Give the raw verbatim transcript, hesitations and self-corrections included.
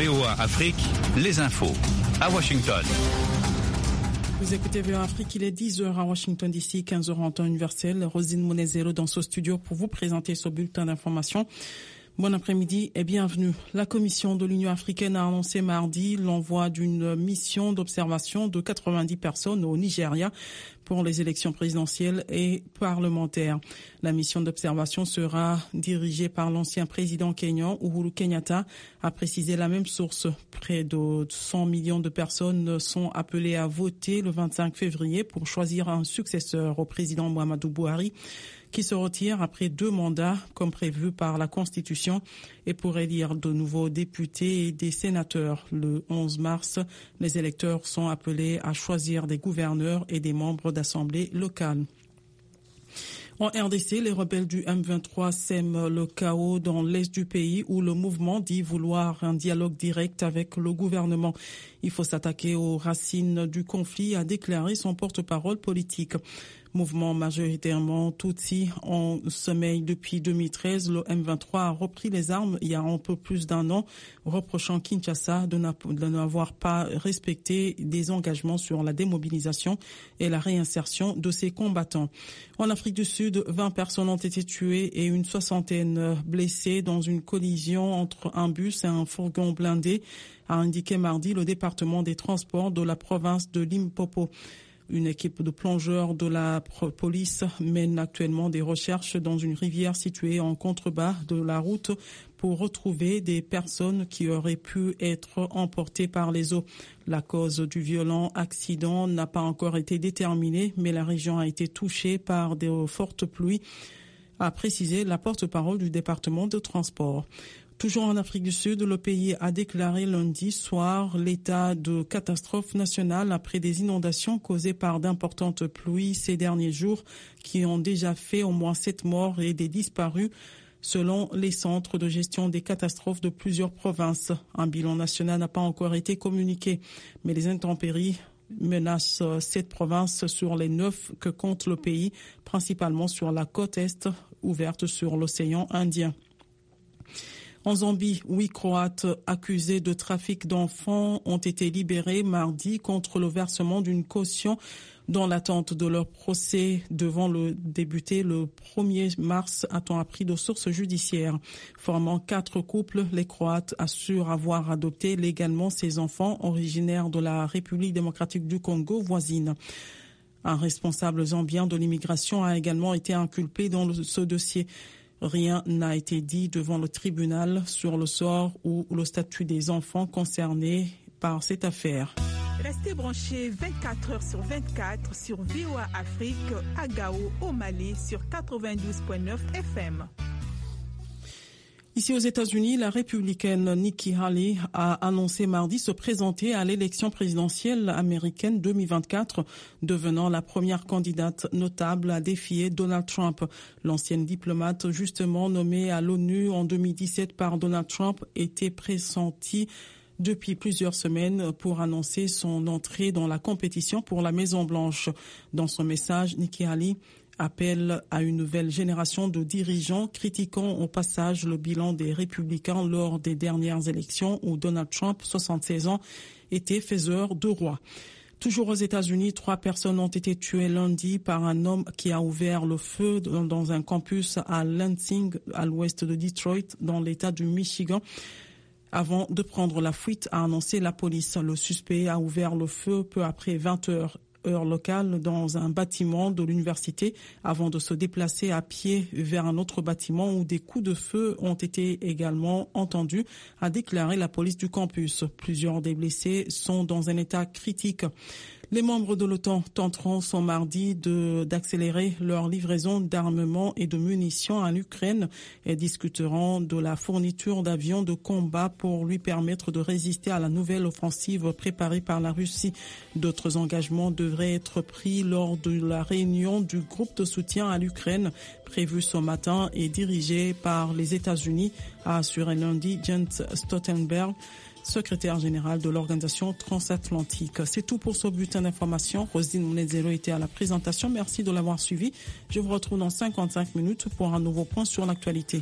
V O A Afrique, les infos à Washington. Vous écoutez V O A Afrique, il est dix heures à Washington D C, quinze heures en temps universel. Rosine Monezero dans ce studio pour vous présenter ce bulletin d'information. Bon après-midi et bienvenue. La Commission de l'Union africaine a annoncé mardi l'envoi d'une mission d'observation de quatre-vingt-dix personnes au Nigeria pour les élections présidentielles et parlementaires. La mission d'observation sera dirigée par l'ancien président kényan Uhuru Kenyatta, a précisé la même source. Près de cent millions de personnes sont appelées à voter le vingt-cinq février pour choisir un successeur au président Muhammadu Buhari, qui se retire après deux mandats comme prévu par la Constitution et pour élire de nouveaux députés et des sénateurs. Le onze mars, les électeurs sont appelés à choisir des gouverneurs et des membres d'assemblées locales. En R D C, les rebelles du M vingt-trois sèment le chaos dans l'est du pays où le mouvement dit vouloir un dialogue direct avec le gouvernement. Il faut s'attaquer aux racines du conflit, a déclaré son porte-parole politique. Mouvement majoritairement Tutsi en sommeil depuis deux mille treize, le M vingt-trois a repris les armes il y a un peu plus d'un an, reprochant Kinshasa de n'avoir pas respecté des engagements sur la démobilisation et la réinsertion de ses combattants. En Afrique du Sud, vingt personnes ont été tuées et une soixantaine blessées dans une collision entre un bus et un fourgon blindé, a indiqué mardi le département des transports de la province de Limpopo. Une équipe de plongeurs de la police mène actuellement des recherches dans une rivière située en contrebas de la route pour retrouver des personnes qui auraient pu être emportées par les eaux. La cause du violent accident n'a pas encore été déterminée, mais la région a été touchée par de fortes pluies, a précisé la porte-parole du département de transport. Toujours en Afrique du Sud, le pays a déclaré lundi soir l'état de catastrophe nationale après des inondations causées par d'importantes pluies ces derniers jours qui ont déjà fait au moins sept morts et des disparus selon les centres de gestion des catastrophes de plusieurs provinces. Un bilan national n'a pas encore été communiqué, mais les intempéries menacent sept provinces sur les neuf que compte le pays, principalement sur la côte est ouverte sur l'océan Indien. En Zambie, huit Croates accusés de trafic d'enfants ont été libérés mardi contre le versement d'une caution dans l'attente de leur procès devant le débuter le premier mars, a-t-on appris de sources judiciaires. Formant quatre couples, les Croates assurent avoir adopté légalement ces enfants originaires de la République démocratique du Congo voisine. Un responsable zambien de l'immigration a également été inculpé dans le, ce dossier. Rien n'a été dit devant le tribunal sur le sort ou le statut des enfants concernés par cette affaire. Restez branchés vingt-quatre heures sur vingt-quatre sur V O A Afrique à Gao, au Mali, sur quatre-vingt-douze virgule neuf F M. Ici aux États-Unis, la républicaine Nikki Haley a annoncé mardi se présenter à l'élection présidentielle américaine deux mille vingt-quatre, devenant la première candidate notable à défier Donald Trump. L'ancienne diplomate justement nommée à l'ONU en deux mille dix-sept par Donald Trump était pressentie depuis plusieurs semaines pour annoncer son entrée dans la compétition pour la Maison-Blanche. Dans son message, Nikki Haley appelle à une nouvelle génération de dirigeants critiquant au passage le bilan des républicains lors des dernières élections où Donald Trump, soixante-seize ans, était faiseur de roi. Toujours aux États-Unis, trois personnes ont été tuées lundi par un homme qui a ouvert le feu dans un campus à Lansing, à l'ouest de Detroit, dans l'État du Michigan, avant de prendre la fuite, a annoncé la police. Le suspect a ouvert le feu peu après vingt heures. heure locale dans un bâtiment de l'université avant de se déplacer à pied vers un autre bâtiment où des coups de feu ont été également entendus, a déclaré la police du campus. Plusieurs des blessés sont dans un état critique. Les membres de l'OTAN tenteront ce mardi de, d'accélérer leur livraison d'armement et de munitions à l'Ukraine et discuteront de la fourniture d'avions de combat pour lui permettre de résister à la nouvelle offensive préparée par la Russie. D'autres engagements devraient être pris lors de la réunion du groupe de soutien à l'Ukraine prévue ce matin et dirigée par les États-Unis, a assuré lundi Jens Stoltenberg, secrétaire général de l'organisation transatlantique. C'est tout pour ce bulletin d'information. Rosine Monezero était à la présentation. Merci de l'avoir suivi. Je vous retrouve dans cinquante-cinq minutes pour un nouveau point sur l'actualité.